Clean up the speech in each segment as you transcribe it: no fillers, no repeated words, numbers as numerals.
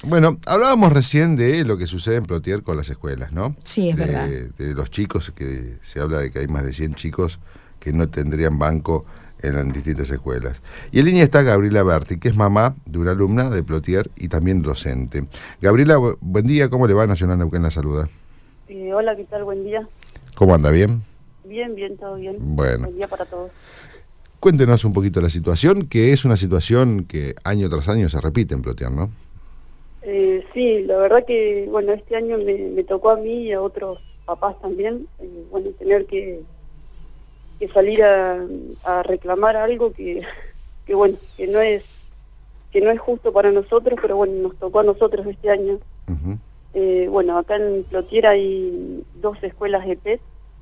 Bueno, hablábamos recién de lo que sucede en Plotier con las escuelas, ¿no? Sí, es verdad. De los chicos, que se habla de que hay más de 100 chicos que no tendrían banco en las distintas escuelas. Y en línea está Gabriela Berti, que es mamá de una alumna de Plotier y también docente. Gabriela, buen día, ¿cómo le va? Nacional Neuquén la saluda. Hola, ¿qué tal? Buen día. ¿Cómo anda? ¿Bien? Bien, bien, todo bien. Bueno. Buen día para todos. Cuéntenos un poquito la situación, que es una situación que año tras año se repite en Plotier, ¿no? Sí, la verdad que, bueno, este año me tocó a mí y a otros papás también, bueno, tener que salir a reclamar algo que bueno, que no es justo para nosotros, pero bueno, nos tocó a nosotros este año. Bueno, acá en Plotier hay 2 escuelas EPET,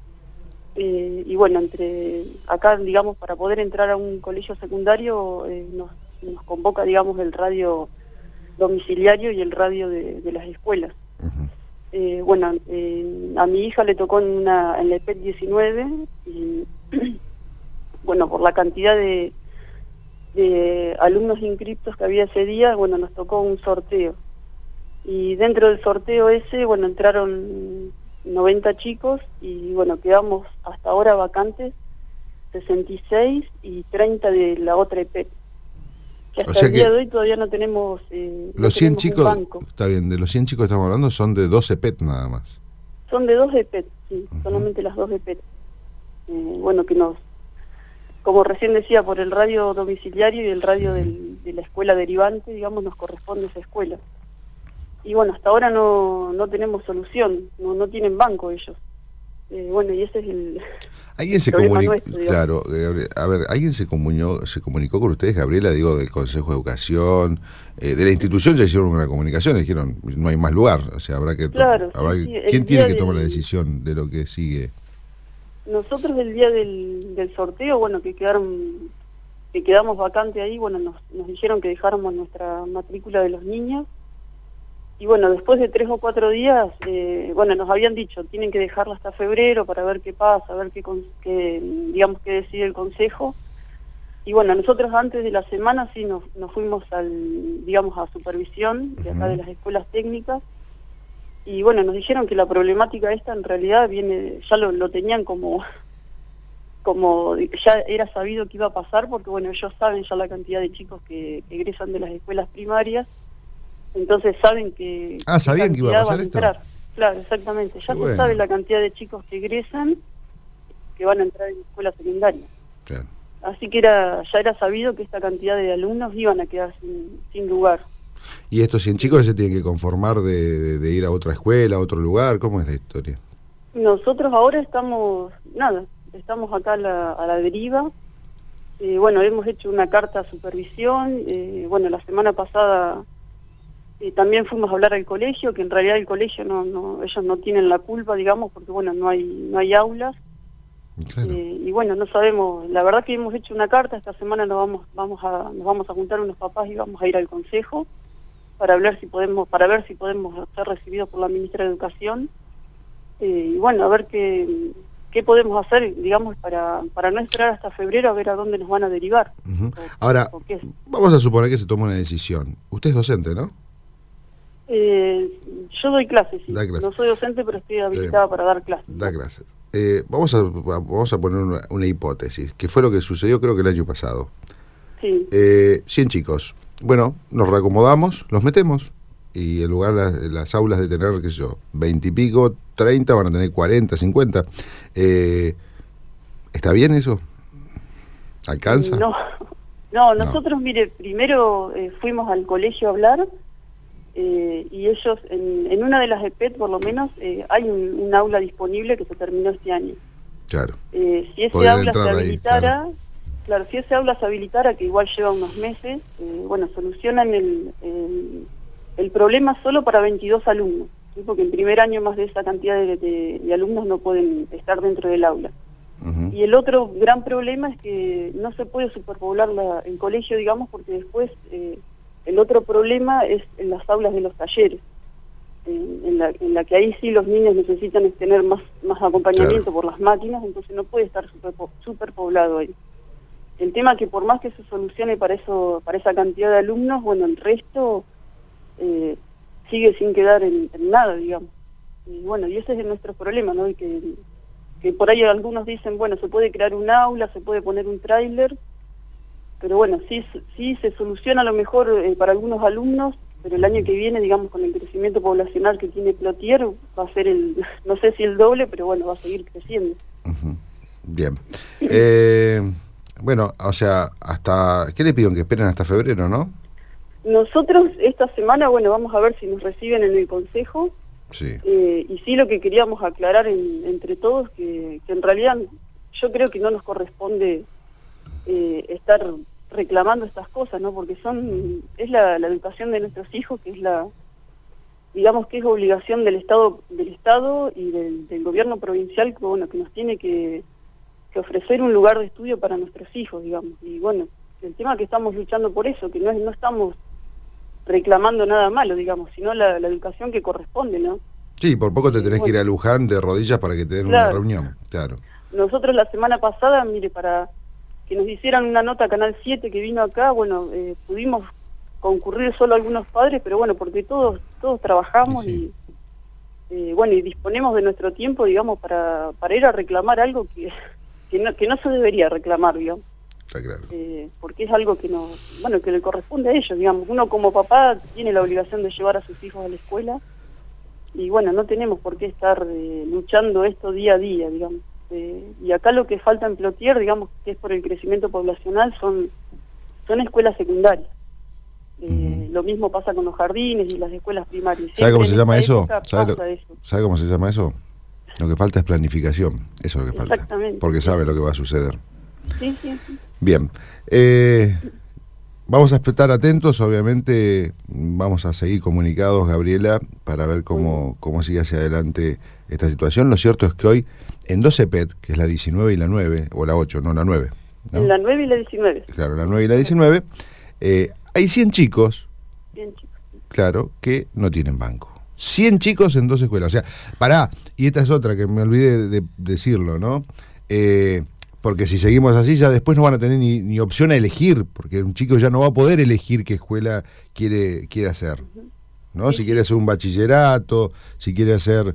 y bueno, acá, digamos, para poder entrar a un colegio secundario nos convoca, digamos, el radio domiciliario y el radio de las escuelas. Bueno, a mi hija le tocó en la EPET 19 y bueno, por la cantidad de alumnos inscriptos que había ese día, bueno, nos tocó un sorteo. Y dentro del sorteo ese, bueno, entraron 90 chicos y bueno, quedamos hasta ahora vacantes 66 y 30 de la otra EPET. Que hasta el día de hoy todavía no tenemos los 100 chicos, un banco. Está bien, de los 100 chicos que estamos hablando son de 2 EPET nada más. Son de 2 EPET, sí, solamente las 2 EPET. Bueno, que como recién decía, por el radio domiciliario y el radio de la escuela derivante, digamos, nos corresponde esa escuela. Y bueno, hasta ahora no tenemos solución, no tienen banco ellos. Bueno, y ese es el... ¿Alguien se comunicó? Claro, a ver, ¿alguien se comunicó con ustedes, Gabriela, digo, del Consejo de Educación, de la institución? Ya hicieron una comunicación, dijeron, no hay más lugar, o sea, habrá que... Claro, ¿Quién tiene que tomar la decisión de lo que sigue? Nosotros el día del sorteo, bueno, que quedamos vacantes ahí, bueno, nos dijeron que dejáramos nuestra matrícula de los niños. Y bueno, después de 3 o 4 días, bueno, nos habían dicho, tienen que dejarla hasta febrero para ver qué pasa, a ver digamos, qué decide el consejo. Y bueno, nosotros antes de la semana sí nos fuimos digamos, a supervisión de acá de las escuelas técnicas. Y bueno, nos dijeron que la problemática esta en realidad ya lo tenían como ya era sabido que iba a pasar, porque bueno, ellos saben ya la cantidad de chicos que egresan de las escuelas primarias. Entonces saben que... ¿sabían que iba a pasar esto? Claro, exactamente. Ya se sabe la cantidad de chicos que egresan, que van a entrar en la escuela secundaria. Claro. Así que ya era sabido que esta cantidad de alumnos iban a quedar sin lugar. ¿Y estos 100 chicos se tienen que conformar de ir a otra escuela, a otro lugar? ¿Cómo es la historia? Nosotros ahora estamos acá a la deriva. Bueno, hemos hecho una carta a supervisión. Bueno, la semana pasada... también fuimos a hablar al colegio, que en realidad el colegio ellos no tienen la culpa, digamos, porque bueno, no hay aulas. Claro. Y bueno, no sabemos, la verdad que hemos hecho una carta, esta semana nos vamos a juntar unos papás y vamos a ir al consejo para ver si podemos ser recibidos por la ministra de Educación. Y bueno, a ver qué podemos hacer, digamos, para no esperar hasta febrero a ver a dónde nos van a derivar. Ahora, vamos a suponer que se toma una decisión. Usted es docente, ¿no? Yo doy clases, sí. No soy docente, pero estoy habilitada para dar clases. Da clases. Vamos a poner una hipótesis, que fue lo que sucedió creo que el año pasado. Sí. 100 chicos. Bueno, nos reacomodamos, los metemos, y en lugar las aulas de tener, qué sé yo, 20 y pico, 30, van a tener 40, 50. ¿Está bien eso? ¿Alcanza? No, nosotros, mire, primero fuimos al colegio a hablar, y ellos, en una de las EPET por lo menos, hay un aula disponible que se terminó este año. Claro. Si ese aula se habilitara, claro, si ese aula se habilitara, que igual lleva unos meses, bueno, solucionan el problema solo para 22 alumnos, ¿sí? Porque en primer año más de esa cantidad de alumnos no pueden estar dentro del aula. Y el otro gran problema es que no se puede superpoblar el colegio, digamos, porque después... el otro problema es en las aulas de los talleres, en la que ahí sí los niños necesitan tener más acompañamiento por las máquinas, entonces no puede estar superpoblado ahí. El tema que por más que se solucione para esa cantidad de alumnos, bueno, el resto sigue sin quedar en nada, digamos. Y bueno, y ese es nuestro problema, ¿no? Y que por ahí algunos dicen, bueno, se puede crear un aula, se puede poner un tráiler, pero bueno, sí se soluciona a lo mejor para algunos alumnos, pero el año que viene, digamos, con el crecimiento poblacional que tiene Plotier, va a ser no sé si el doble, pero bueno, va a seguir creciendo. Uh-huh. Bien. Bueno, o sea, ¿qué le piden? Que esperen hasta febrero, ¿no? Nosotros esta semana, bueno, vamos a ver si nos reciben en el consejo. Sí. Y sí, lo que queríamos aclarar entre todos, que en realidad yo creo que no nos corresponde estar reclamando estas cosas, ¿no? Porque es la educación de nuestros hijos, que es digamos que es obligación del Estado y del gobierno provincial, que bueno, que nos tiene que ofrecer un lugar de estudio para nuestros hijos, digamos. Y bueno, el tema es que estamos luchando por eso, que no estamos reclamando nada malo, digamos, sino la educación que corresponde, ¿no? Sí, por poco te tenés que ir a Luján de rodillas para que te den una reunión, claro. Nosotros la semana pasada, mire, para que nos hicieran una nota a Canal 7 que vino acá, bueno, pudimos concurrir solo algunos padres, pero bueno, porque todos trabajamos sí. Y bueno, y disponemos de nuestro tiempo, digamos, para ir a reclamar algo que no se debería reclamar, digamos. Está claro. Porque es algo que que le corresponde a ellos, digamos. Uno como papá tiene la obligación de llevar a sus hijos a la escuela y bueno, no tenemos por qué estar luchando esto día a día, digamos. Y acá lo que falta en Plotier, digamos, que es por el crecimiento poblacional, son escuelas secundarias. Lo mismo pasa con los jardines y las escuelas primarias. ¿Sabe cómo se llama eso? ¿Sabe cómo se llama eso? Lo que falta es planificación, eso es lo que falta. Exactamente. Porque sabe lo que va a suceder. Sí. Bien. Vamos a estar atentos, obviamente vamos a seguir comunicados, Gabriela, para ver cómo sigue hacia adelante esta situación. Lo cierto es que hoy, en 2 EPET, que es la 19 y la 9, o la 8, no, la 9. ¿no? En la 9 y la 19. Claro, la 9 y la 19, hay 100 chicos, 100 chicos, claro, que no tienen banco. 100 chicos en 2 escuelas. O sea, y esta es otra que me olvidé de decirlo, ¿no? Porque si seguimos así, ya después no van a tener ni opción a elegir, porque un chico ya no va a poder elegir qué escuela quiere hacer, ¿no? Sí, si quiere hacer un bachillerato, si quiere hacer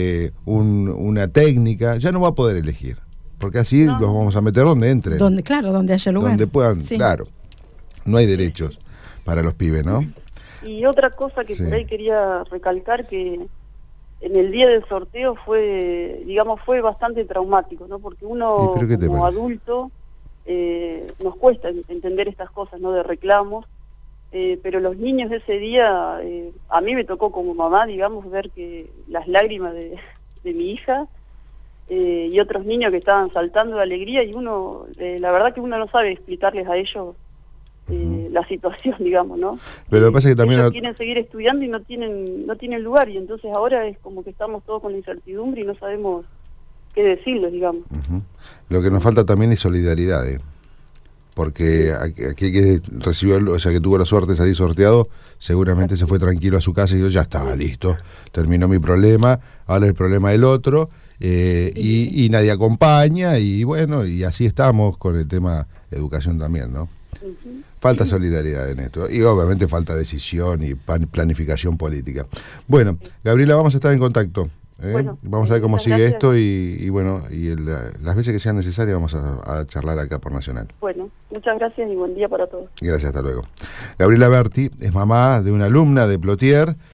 una técnica, ya no va a poder elegir, porque así los vamos a meter donde entren. Donde haya lugar. Donde puedan, sí. Claro. No hay derechos para los pibes, ¿no? Y otra cosa que por ahí quería recalcar, que en el día del sorteo fue bastante traumático, ¿no? Porque uno como adulto nos cuesta entender estas cosas, ¿no? De reclamos, pero los niños de ese día, a mí me tocó como mamá, digamos, ver que las lágrimas de mi hija y otros niños que estaban saltando de alegría, y la verdad que uno no sabe explicarles a ellos la situación, digamos, ¿no? Pero lo que pasa es que también ellos quieren seguir estudiando y no tienen lugar, y entonces ahora es como que estamos todos con la incertidumbre y no sabemos qué decirles, digamos. Lo que nos falta también es solidaridad, porque aquel que recibió, o sea, que tuvo la suerte de salir sorteado, seguramente se fue tranquilo a su casa y dijo, ya está, listo, terminó mi problema, ahora es el problema del otro, y nadie acompaña, y bueno, y así estamos con el tema educación también, ¿no? Falta solidaridad en esto, y obviamente falta decisión y planificación política. Bueno, Gabriela, vamos a estar en contacto. Bueno, vamos a ver cómo sigue gracias. esto y bueno, las veces que sean necesarias vamos a charlar acá por Nacional. Bueno, muchas gracias y buen día para todos. Gracias, hasta luego. Gabriela Berti es mamá de una alumna de Plotier.